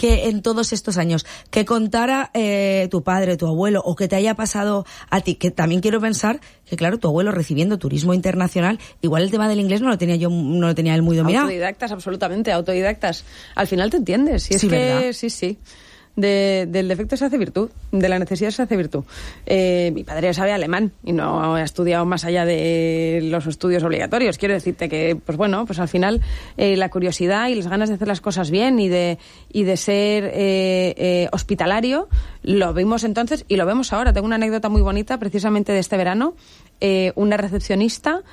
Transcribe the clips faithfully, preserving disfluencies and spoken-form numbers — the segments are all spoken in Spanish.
que en todos estos años, que contara eh, tu padre, tu abuelo, o que te haya pasado a ti, que también quiero pensar que, claro, tu abuelo recibiendo turismo internacional, igual el tema del inglés no lo tenía yo, no lo tenía él muy dominado. Autodidactas, absolutamente, autodidactas. Al final te entiendes. Si es sí, que, ¿verdad? Sí, sí. De, del defecto se hace virtud, de la necesidad se hace virtud. Eh, mi padre sabe alemán y no ha estudiado más allá de los estudios obligatorios. Quiero decirte que, pues bueno, pues al final eh, la curiosidad y las ganas de hacer las cosas bien y de y de ser eh, eh, hospitalario lo vimos entonces y lo vemos ahora. Tengo una anécdota muy bonita precisamente de este verano. Eh, una recepcionista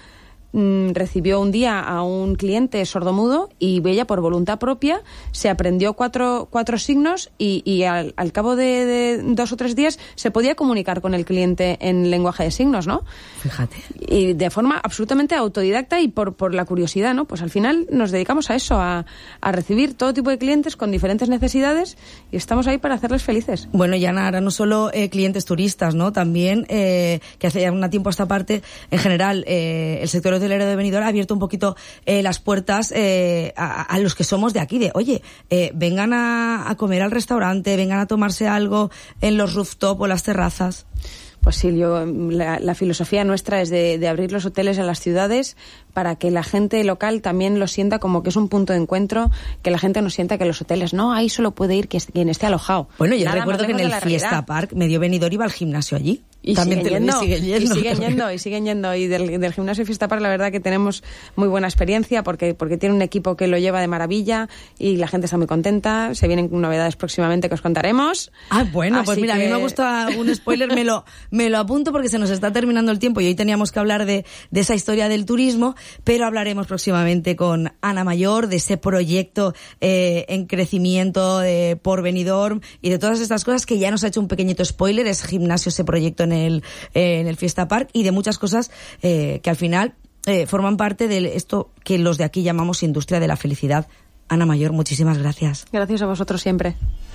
recibió un día a un cliente sordomudo y ella por voluntad propia se aprendió cuatro, cuatro signos y, y al, al cabo de, de dos o tres días se podía comunicar con el cliente en lenguaje de signos, ¿no? Fíjate. Y de forma absolutamente autodidacta y por, por la curiosidad, ¿no? Pues al final nos dedicamos a eso, a, a recibir todo tipo de clientes con diferentes necesidades y estamos ahí para hacerles felices. Bueno, y Ana, ahora no solo eh, clientes turistas, ¿no? También, eh, que hace ya un tiempo a esta parte, en general, eh, el sector hotelero de Benidorm ha abierto un poquito eh, las puertas eh, a, a los que somos de aquí, de oye, eh, vengan a, a comer al restaurante, vengan a tomarse algo en los rooftop o las terrazas. Pues sí, yo, la, la filosofía nuestra es de, de abrir los hoteles a las ciudades para que la gente local también lo sienta como que es un punto de encuentro, que la gente no sienta que los hoteles, no, ahí solo puede ir quien esté alojado. Bueno, yo Nada recuerdo que en el Fiesta realidad. Park medio Benidorm iba al gimnasio allí. Y también siguen, yendo, y siguen yendo. y siguen yendo, y siguen yendo. Y del, del gimnasio Fiesta Park la verdad que tenemos muy buena experiencia porque, porque tiene un equipo que lo lleva de maravilla y la gente está muy contenta. Se vienen novedades próximamente que os contaremos. Ah, bueno, pues Así mira, que... a mí me gusta un spoiler, me lo, me lo apunto porque se nos está terminando el tiempo y hoy teníamos que hablar de, de esa historia del turismo, pero hablaremos próximamente con Ana Mayor de ese proyecto eh, en crecimiento eh, por Benidorm y de todas estas cosas que ya nos ha hecho un pequeñito spoiler, es gimnasio ese proyecto en el eh, en el Fiesta Park y de muchas cosas eh, que al final eh, forman parte de esto que los de aquí llamamos industria de la felicidad. Ana Mayor, muchísimas gracias. Gracias a vosotros siempre.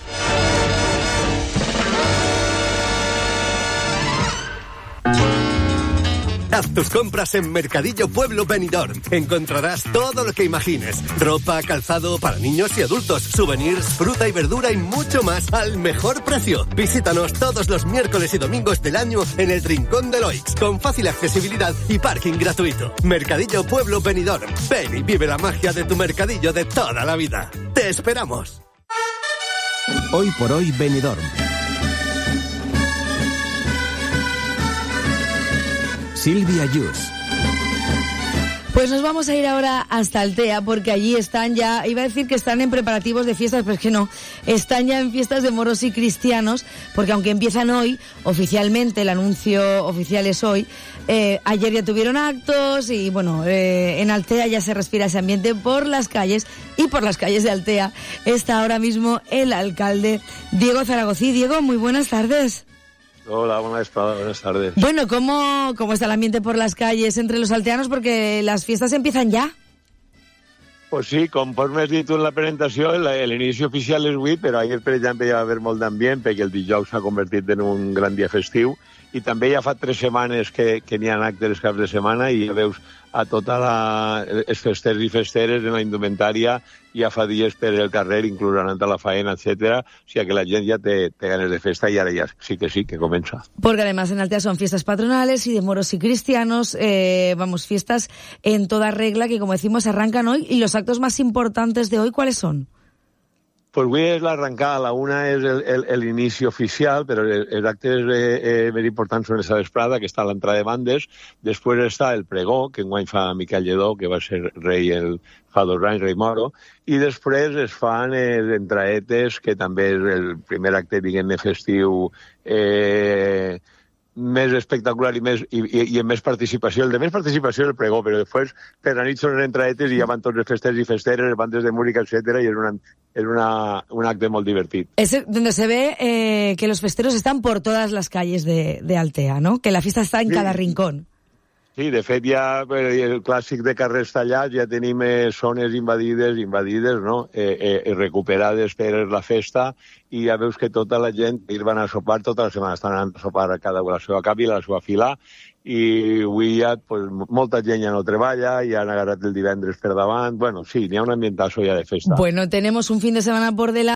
Haz tus compras en Mercadillo Pueblo Benidorm. Encontrarás todo lo que imagines. Ropa, calzado para niños y adultos, souvenirs, fruta y verdura y mucho más al mejor precio. Visítanos todos los miércoles y domingos del año en el Rincón de Loix, con fácil accesibilidad y parking gratuito. Mercadillo Pueblo Benidorm. Ven y vive la magia de tu mercadillo de toda la vida. ¡Te esperamos! Hoy por hoy Benidorm. Silvia Yus. Pues nos vamos a ir ahora hasta Altea, porque allí están ya, iba a decir que están en preparativos de fiestas, pero es que no, están ya en fiestas de moros y cristianos, porque aunque empiezan hoy, oficialmente, el anuncio oficial es hoy, eh, ayer ya tuvieron actos y bueno, eh, en Altea ya se respira ese ambiente por las calles, y por las calles de Altea está ahora mismo el alcalde Diego Zaragozí. Diego, muy buenas tardes. Hola, buenas, buenas tardes. Bueno, ¿cómo, ¿cómo está el ambiente por las calles entre los alteanos? Porque las fiestas empiezan ya. Pues sí, conforme has dit en la presentació, l'inici oficial és avui, però ahir, per exemple, ja va haver molt d'ambient, perquè el dijous s'ha convertit en un gran dia festiu, i també ja fa tres setmanes que, que n'hi ha actes els caps de setmana, i ja veus a tota la, els festers i festeres en la indumentària ja fa dies per el carrer, inclús anant a la faena, etcétera. O sigui que la gent ja té, té ganes de festa y ahora ya sí que sí, que comienza. Porque además en Altea son fiestas patronales y de moros y cristianos, eh, vamos, fiestas en toda regla que, como decimos, arrancan hoy. ¿Y los actos más importantes de hoy cuáles son? Pues avui és l'arrencada, la una és l'inici oficial, però els actes eh, eh, més importants són esa vesprada, que està a l'entrada de bandes. Després està el pregó, que enguany fa Miquel Lledó, que va ser rei el, fa dos anys, rei moro, i després es fan eh, entraetes, que també és el primer acte, diguem-ne, festiu, eh, més espectacular i, més, i, i, i amb més participació. El de més participació és el pregó, però després per la nit són les entraetes i ja van tots els festers i festeres, les bandes de música, etcétera, i és, una, és una, un acte molt divertit. Es donde se ve eh, que los festeros están por todas las calles de, de Altea, ¿no? Que la fiesta está en sí. cada rincón. Sí, de fet ja el clàssic de carrers tallats ja tenim eh, zones invadides, invadides, no? Eh, eh, recuperades per la festa i ja veus que tota la gent ells van a sopar tota la setmana, estan anant a sopar a cada una a la seva càpila, a la seva fila, i avui ja pues, molta gent ja no treballa, ja han agarrat el divendres per davant, bueno, sí, n'hi ha un ambientazo ja de festa. Bueno, tenemos un fin de semana por delante.